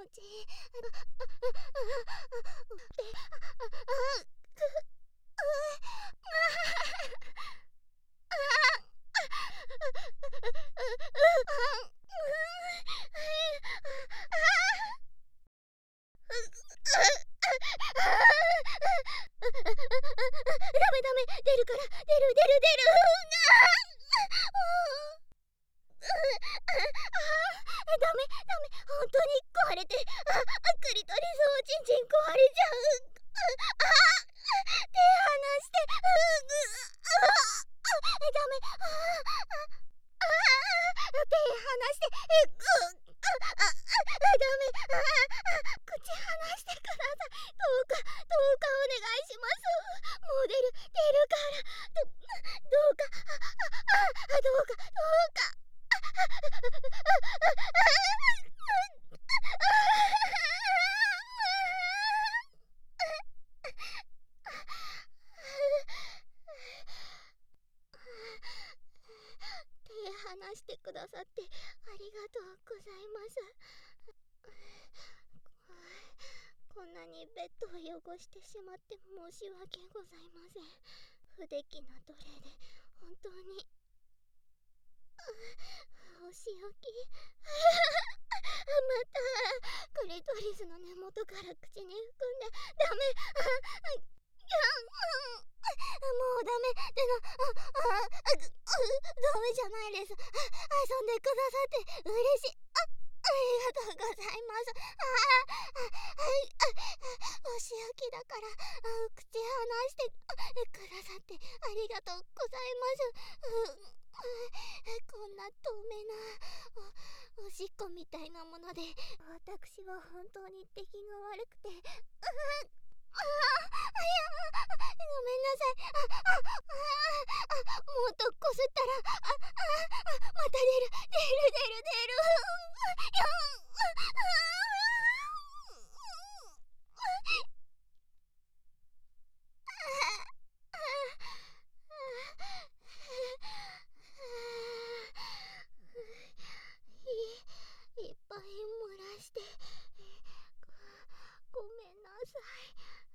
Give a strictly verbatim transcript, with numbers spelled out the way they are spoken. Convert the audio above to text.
ち。ダメダメ、出るから、出る出る出る。ダメダメ、本当に壊れてる。あ、クリトリスおちんちん壊れちゃう。あ、手離して。ダメ。手離して。ダメ。口離してください。どうかどうかお願いします。もう出る出るから。どどうかどうかどうか。手離してくださってありがとうございます。こんなにベッドを汚してしまって申し訳ございません。不出来な奴隷で本当にお仕置き。またクリトリスの根元から口に含んで。ダメ。もうダメでな。ダメじゃないです。遊んでくださって嬉しい。あ、ありがとうございます。お仕置きだから口離してくださってありがとうございます。こんな透明な お, おしっこみたいなもので私は本当に出来が悪くて。ああ、いや、ごめんなさい。ああああ、もっとこすったらあ